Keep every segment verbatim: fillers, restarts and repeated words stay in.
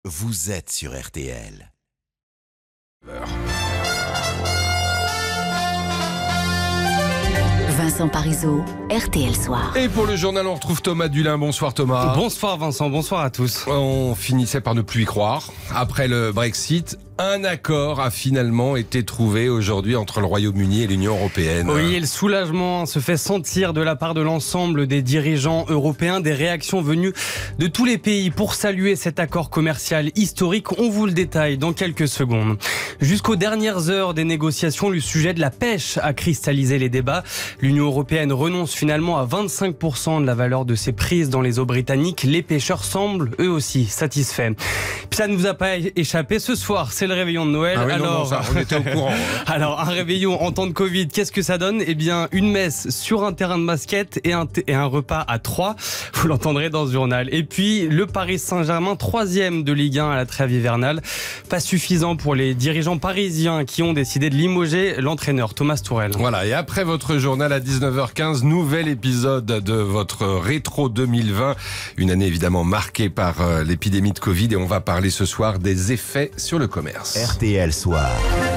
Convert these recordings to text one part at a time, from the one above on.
vous êtes sur R T L. Vincent Parisot, R T L Soir. Et pour le journal, on retrouve Thomas Dulin. Bonsoir Thomas. Bonsoir Vincent, bonsoir à tous. On finissait par ne plus y croire. Après le Brexit, un accord a finalement été trouvé aujourd'hui entre le Royaume-Uni et l'Union européenne. Oui, et le soulagement se fait sentir de la part de l'ensemble des dirigeants européens. Des réactions venues de tous les pays pour saluer cet accord commercial historique. On vous le détaille dans quelques secondes. Jusqu'aux dernières heures des négociations, le sujet de la pêche a cristallisé les débats. L'Union européenne renonce finalement à vingt-cinq pour cent de la valeur de ses prises dans les eaux britanniques. Les pêcheurs semblent eux aussi satisfaits. Puis ça ne vous a pas échappé ce soir, c'est le réveillon de Noël. Ah oui, alors, non, non, ça, on était au courant. Hein. Alors, un réveillon en temps de Covid, qu'est-ce que ça donne ? Eh bien, une messe sur un terrain de basket et un, t- et un repas à trois. Vous l'entendrez dans ce journal. Et puis, le Paris Saint-Germain, troisième de Ligue un à la trêve hivernale. Pas suffisant pour les dirigeants parisiens qui ont décidé de limoger l'entraîneur Thomas Tuchel. Voilà, et après votre journal à dix-neuf heures quinze, nouvel épisode de votre rétro deux mille vingt. Une année évidemment marquée par euh, l'épidémie de Covid, et on va parler ce soir des effets sur le commerce. R T L Soir.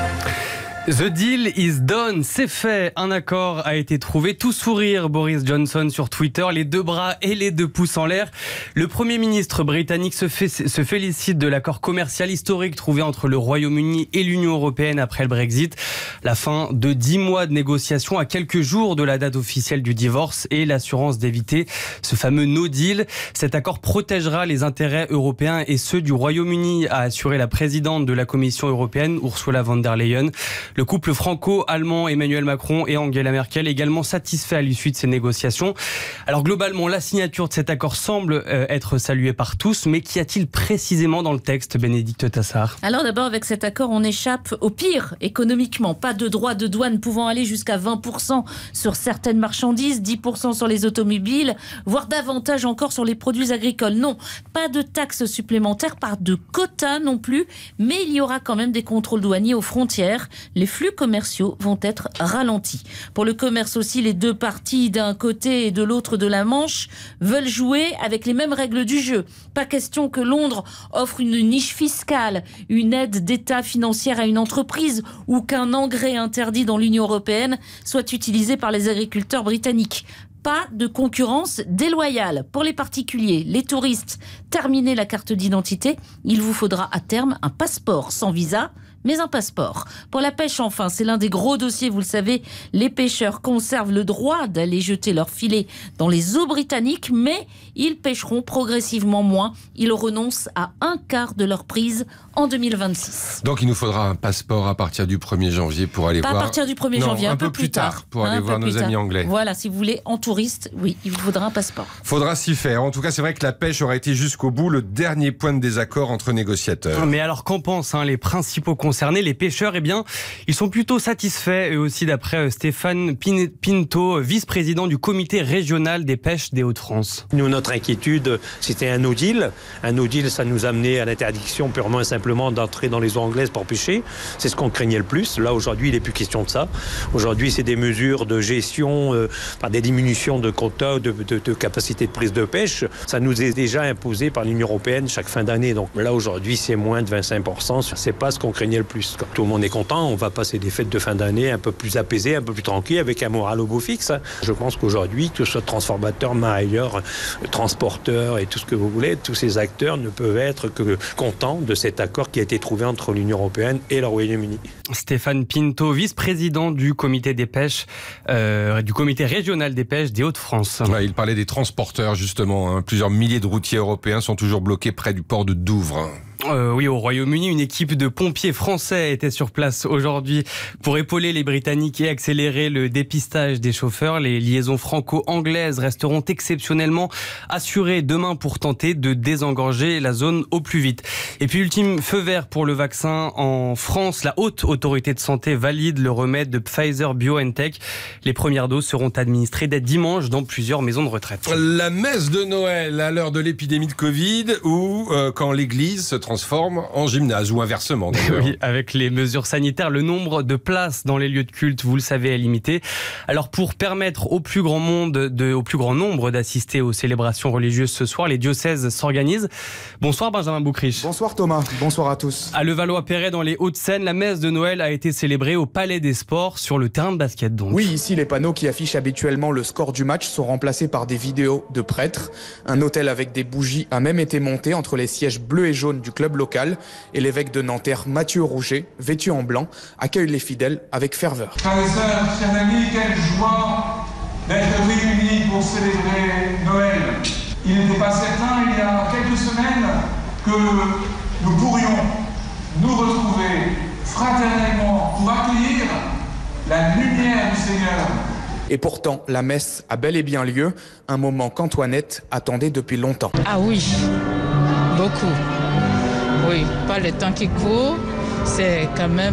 The deal is done, c'est fait. Un accord a été trouvé. Tout sourire, Boris Johnson sur Twitter, les deux bras et les deux pouces en l'air. Le Premier ministre britannique se, fait, se félicite de l'accord commercial historique trouvé entre le Royaume-Uni et l'Union européenne après le Brexit. La fin de dix mois de négociations à quelques jours de la date officielle du divorce et l'assurance d'éviter ce fameux no deal. Cet accord protégera les intérêts européens et ceux du Royaume-Uni, a assuré la présidente de la Commission européenne, Ursula von der Leyen. Le couple franco-allemand Emmanuel Macron et Angela Merkel également satisfaits à l'issue de ces négociations. Alors globalement, la signature de cet accord semble euh, être saluée par tous, mais qu'y a-t-il précisément dans le texte, Bénédicte Tassard ? Alors d'abord, avec cet accord, on échappe au pire économiquement. Pas de droits de douane pouvant aller jusqu'à vingt pour cent sur certaines marchandises, dix pour cent sur les automobiles, voire davantage encore sur les produits agricoles. Non, pas de taxes supplémentaires, pas de quotas non plus, mais il y aura quand même des contrôles douaniers aux frontières. Les flux commerciaux vont être ralentis. Pour le commerce aussi, les deux parties d'un côté et de l'autre de la Manche veulent jouer avec les mêmes règles du jeu. Pas question que Londres offre une niche fiscale, une aide d'État financière à une entreprise ou qu'un engrais interdit dans l'Union européenne soit utilisé par les agriculteurs britanniques. Pas de concurrence déloyale. Pour les particuliers, les touristes, terminez la carte d'identité. Il vous faudra à terme un passeport sans visa, mais un passeport. Pour la pêche, enfin, c'est l'un des gros dossiers, vous le savez. Les pêcheurs conservent le droit d'aller jeter leurs filets dans les eaux britanniques, mais ils pêcheront progressivement moins. Ils renoncent à un quart de leur prise en deux mille vingt-six. Donc il nous faudra un passeport à partir du premier janvier pour aller Pas voir... à partir du premier non, janvier, un, un peu, peu plus tard, tard. pour aller un voir nos amis tard. anglais. Voilà, si vous voulez, en touriste, oui, il vous faudra un passeport. Faudra s'y faire. En tout cas, c'est vrai que la pêche aura été jusqu'au bout le dernier point de désaccord entre négociateurs. Mais alors qu'en pensent hein, les principaux concernés, les pêcheurs? Eh bien, ils sont plutôt satisfaits, eux aussi, d'après Stéphane Pinto, vice-président du comité régional des pêches des Hauts-de-France. Nous, notre inquiétude, c'était un no deal. Un no deal, ça nous amenait à l'interdiction purement et simplement d'entrer dans les eaux anglaises pour pêcher. C'est ce qu'on craignait le plus. Là, aujourd'hui, il n'est plus question de ça. Aujourd'hui, c'est des mesures de gestion, euh, par des diminutions de quotas, de, de, de capacité de prise de pêche. Ça nous est déjà imposé par l'Union européenne chaque fin d'année. Donc là, aujourd'hui, c'est moins de vingt-cinq pour cent. C'est pas ce qu'on craignait le plus. Comme tout le monde est content, on va passer des fêtes de fin d'année un peu plus apaisées, un peu plus tranquilles, avec un moral au beau fixe. Je pense qu'aujourd'hui, que ce soit transformateur, marailleur, transporteur et tout ce que vous voulez, tous ces acteurs ne peuvent être que contents de cet accord qui a été trouvé entre l'Union européenne et le Royaume-Uni. Stéphane Pinto, vice-président du comité des pêches, euh, du comité régional des pêches des Hauts-de-France. Ouais, il parlait des transporteurs justement. Hein. Plusieurs milliers de routiers européens sont toujours bloqués près du port de Douvres. Euh, oui, au Royaume-Uni, une équipe de pompiers français était sur place aujourd'hui pour épauler les Britanniques et accélérer le dépistage des chauffeurs. Les liaisons franco-anglaises resteront exceptionnellement assurées demain pour tenter de désengorger la zone au plus vite. Et puis, ultime feu vert pour le vaccin en France. La haute autorité de santé valide le remède de Pfizer-BioNTech. Les premières doses seront administrées dès dimanche dans plusieurs maisons de retraite. La messe de Noël à l'heure de l'épidémie de Covid ou euh, quand l'église se transforme transforme en gymnase, ou inversement d'ailleurs. Oui, avec les mesures sanitaires, le nombre de places dans les lieux de culte, vous le savez, est limité. Alors pour permettre au plus grand, monde de, au plus grand nombre d'assister aux célébrations religieuses ce soir, les diocèses s'organisent. Bonsoir Benjamin Boucriche. Bonsoir Thomas, bonsoir à tous. À Levallois-Perret, dans les Hauts-de-Seine, la messe de Noël a été célébrée au Palais des Sports, sur le terrain de basket donc. Oui, ici les panneaux qui affichent habituellement le score du match sont remplacés par des vidéos de prêtres. Un autel avec des bougies a même été monté entre les sièges bleus et jaunes du club local, et l'évêque de Nanterre, Mathieu Rouget, vêtu en blanc, accueille les fidèles avec ferveur. Frères et sœurs, chers amis, quelle joie d'être réunis pour célébrer Noël. Il n'était pas certain, il y a quelques semaines, que nous pourrions nous retrouver fraternellement pour accueillir la lumière du Seigneur. Et pourtant, la messe a bel et bien lieu, un moment qu'Antoinette attendait depuis longtemps. Ah oui, beaucoup. Oui, pas le temps qui court, c'est quand même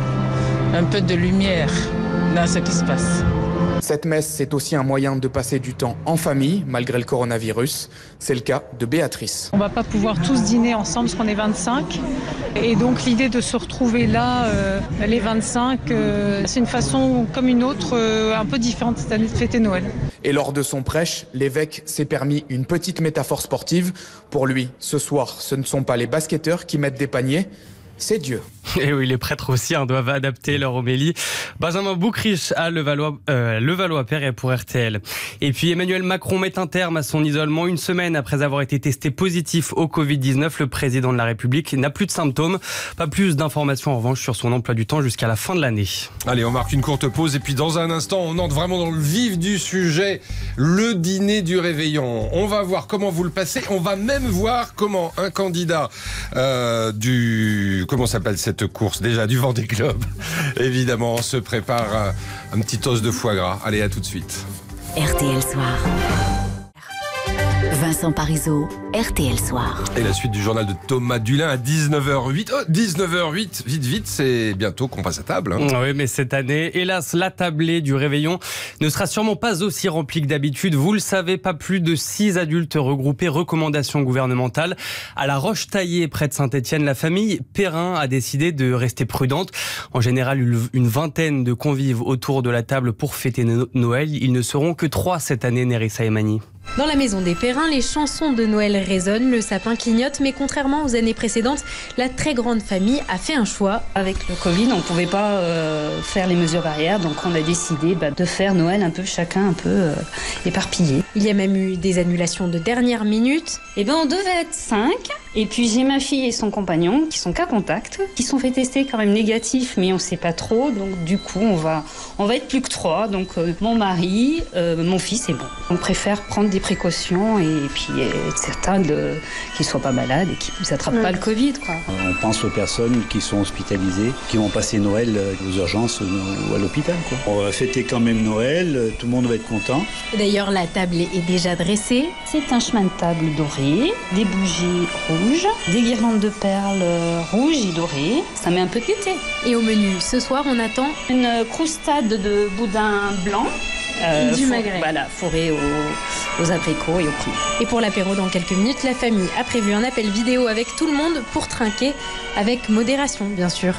euh, un peu de lumière dans ce qui se passe. Cette messe, c'est aussi un moyen de passer du temps en famille, malgré le coronavirus. C'est le cas de Béatrice. On ne va pas pouvoir tous dîner ensemble parce qu'on est vingt-cinq. Et donc l'idée de se retrouver là, euh, les vingt-cinq, euh, c'est une façon comme une autre, euh, un peu différente cette année de fêter Noël. Et lors de son prêche, l'évêque s'est permis une petite métaphore sportive. Pour lui, ce soir, ce ne sont pas les basketteurs qui mettent des paniers, c'est Dieu. Et oui, les prêtres aussi hein, doivent adapter leur homélie. Benjamin Boucriche à Levallois, euh, Levallois-Perret pour R T L. Et puis Emmanuel Macron met un terme à son isolement une semaine après avoir été testé positif au covid dix-neuf. Le président de la République n'a plus de symptômes. Pas plus d'informations en revanche sur son emploi du temps jusqu'à la fin de l'année. Allez, on marque une courte pause et puis dans un instant, on entre vraiment dans le vif du sujet, le dîner du réveillon. On va voir comment vous le passez. On va même voir comment un candidat euh, du... Comment s'appelle cette course déjà du Vendée Globe. Évidemment, on se prépare un, un petit os de foie gras. Allez, à tout de suite. R T L Soir. Vincent Parisot, R T L Soir. Et la suite du journal de Thomas Dulin à dix-neuf heures huit. Oh, dix-neuf heures huit, vite, vite, c'est bientôt qu'on passe à table. Hein. Oui, mais cette année, hélas, la tablée du réveillon ne sera sûrement pas aussi remplie que d'habitude. Vous le savez, pas plus de six adultes regroupés. Recommandations gouvernementales. À la Roche-Taillée, près de Saint-Étienne, la famille Perrin a décidé de rester prudente. En général, une vingtaine de convives autour de la table pour fêter Noël. Ils ne seront que trois cette année, Nerissa Emani. Dans la maison des Perrins, les chansons de Noël résonnent, le sapin clignote, mais contrairement aux années précédentes, la très grande famille a fait un choix. Avec le Covid, on ne pouvait pas euh, faire les mesures barrières, donc on a décidé bah, de faire Noël un peu chacun un peu euh, éparpillé. Il y a même eu des annulations de dernière minute. Eh ben on devait être cinq, et puis j'ai ma fille et son compagnon qui sont cas contact, qui sont fait tester quand même négatifs, mais on ne sait pas trop, donc du coup on va, on va être plus que trois, donc euh, mon mari, euh, mon fils et bon. On préfère prendre des précautions et puis être certain de, qu'ils ne soient pas malades et qu'ils n'attrapent mmh. pas le Covid, quoi. On pense aux personnes qui sont hospitalisées, qui vont passer Noël aux urgences ou à l'hôpital, quoi. On va fêter quand même Noël, tout le monde va être content. D'ailleurs, la table est déjà dressée. C'est un chemin de table doré, des bougies rouges, des guirlandes de perles rouges et dorées. Ça met un peu de gaieté. Et au menu, ce soir, on attend une croustade de boudin blanc. Euh, du magret. Voilà, fourré aux, aux abricots et aux prunes. Et pour l'apéro, dans quelques minutes, la famille a prévu un appel vidéo avec tout le monde pour trinquer, avec modération, bien sûr.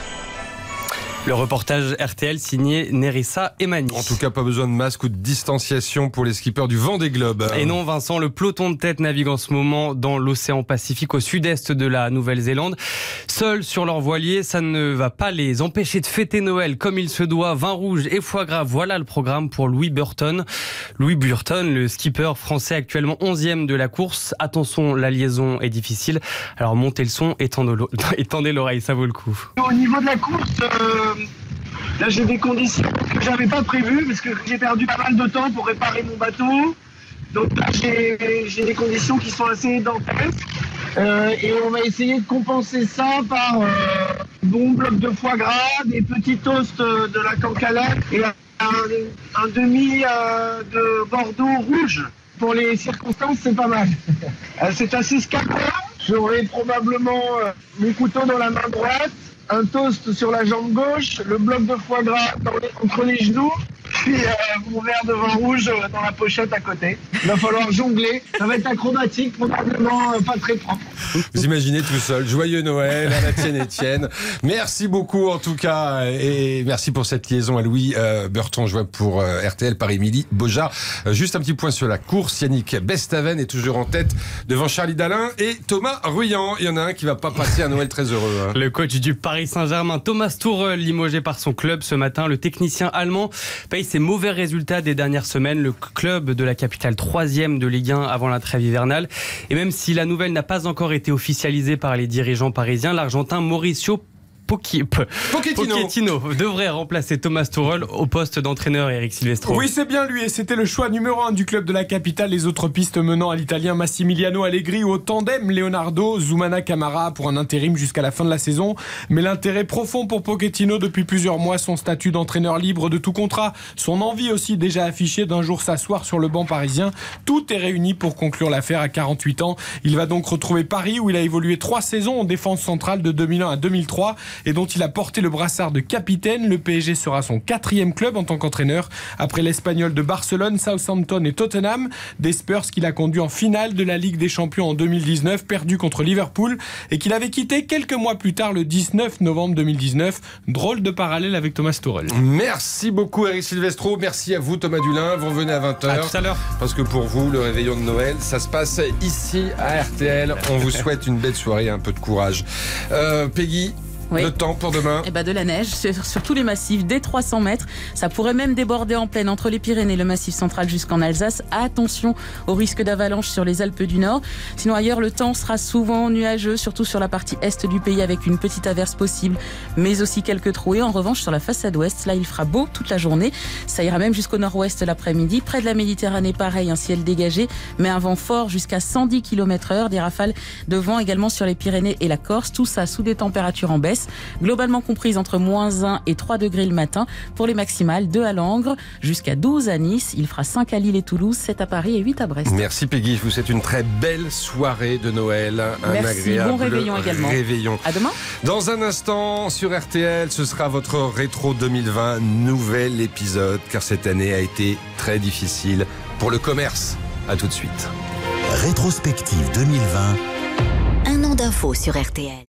Le reportage R T L signé Nerissa Emani. En tout cas, pas besoin de masque ou de distanciation pour les skippers du Vendée Globe. Et non, Vincent, le peloton de tête navigue en ce moment dans l'océan Pacifique au sud-est de la Nouvelle-Zélande. Seuls sur leur voilier, ça ne va pas les empêcher de fêter Noël comme il se doit. Vin rouge et foie gras, voilà le programme pour Louis Burton. Louis Burton, le skipper français actuellement onzième de la course. Attention, la liaison est difficile. Alors montez le son et tendez l'oreille, ça vaut le coup. Au niveau de la course... Euh... Là, j'ai des conditions que j'avais pas prévues parce que j'ai perdu pas mal de temps pour réparer mon bateau. Donc là, j'ai, j'ai des conditions qui sont assez dantesques. Euh, et on va essayer de compenser ça par euh, bon bloc de foie gras, des petits toasts de la cancalette et un, un demi euh, de Bordeaux rouge. Pour les circonstances, c'est pas mal. C'est assez scapin. J'aurai probablement euh, mon couteau dans la main droite, un toast sur la jambe gauche, le bloc de foie gras dans les, entre les genoux puis euh, mon verre de vin rouge euh, dans la pochette à côté. Il va falloir jongler. Ça va être acrobatique, probablement euh, pas très propre. Vous imaginez tout seul. Joyeux Noël à la tienne, Étienne. Merci beaucoup en tout cas et merci pour cette liaison à Louis euh, Burton. Je vois pour euh, R T L Paris-Midi, Beaujard. Euh, juste un petit point sur la course. Yannick Bestaven est toujours en tête devant Charlie Dalin et Thomas Ruyant. Il y en a un qui va pas passer un Noël très heureux. Hein. Le coach du Paris Saint-Germain, Thomas Tuchel, limogé par son club ce matin. Le technicien allemand paye ses mauvais résultats des dernières semaines. Le club de la capitale, troisième de Ligue un avant la trêve hivernale. Et même si la nouvelle n'a pas encore été officialisée par les dirigeants parisiens, l'Argentin Mauricio Pochettino. Pochettino devrait remplacer Thomas Tuchel au poste d'entraîneur, Eric Silvestro. Oui, c'est bien lui et c'était le choix numéro un du club de la capitale. Les autres pistes menant à l'italien Massimiliano Allegri ou au tandem Leonardo Zoumana Camara pour un intérim jusqu'à la fin de la saison. Mais l'intérêt profond pour Pochettino depuis plusieurs mois, son statut d'entraîneur libre de tout contrat, son envie aussi déjà affichée d'un jour s'asseoir sur le banc parisien. Tout est réuni pour conclure l'affaire à quarante-huit ans. Il va donc retrouver Paris où il a évolué trois saisons en défense centrale de deux mille un à deux mille trois. Et dont il a porté le brassard de capitaine. Le P S G sera son quatrième club en tant qu'entraîneur, après l'Espagnol de Barcelone, Southampton et Tottenham. Des Spurs qu'il a conduit en finale de la Ligue des Champions en deux mille dix-neuf, perdu contre Liverpool, et qu'il avait quitté quelques mois plus tard, le dix-neuf novembre deux mille dix-neuf. Drôle de parallèle avec Thomas Tuchel. Merci beaucoup Eric Silvestro, merci à vous Thomas Dulin. Vous revenez à vingt heures. À tout à l'heure. Parce que pour vous, le réveillon de Noël, ça se passe ici à R T L. On vous souhaite une belle soirée et un peu de courage. Euh, Peggy, oui. Le temps pour demain. Eh ben de la neige sur, sur tous les massifs, dès trois cents mètres. Ça pourrait même déborder en plaine entre les Pyrénées et le Massif central jusqu'en Alsace. Attention au risque d'avalanche sur les Alpes du Nord. Sinon ailleurs, le temps sera souvent nuageux, surtout sur la partie est du pays avec une petite averse possible, mais aussi quelques trouées. En revanche, sur la façade ouest, là, il fera beau toute la journée. Ça ira même jusqu'au nord-ouest l'après-midi. Près de la Méditerranée, pareil, un ciel dégagé, mais un vent fort jusqu'à cent dix kilomètres heure. Des rafales de vent également sur les Pyrénées et la Corse. Tout ça sous des températures en baisse, globalement comprises entre moins un et trois degrés le matin. Pour les maximales, deux à Langres, jusqu'à douze à Nice. Il fera cinq à Lille et Toulouse, sept à Paris et huit à Brest. Merci Peggy, je vous souhaite une très belle soirée de Noël. Un Merci, agréable bon réveillon également. réveillon. À demain. Dans un instant, sur R T L, ce sera votre rétro deux mille vingt, nouvel épisode, car cette année a été très difficile pour le commerce. À tout de suite. Rétrospective deux mille vingt. Un an d'infos sur R T L.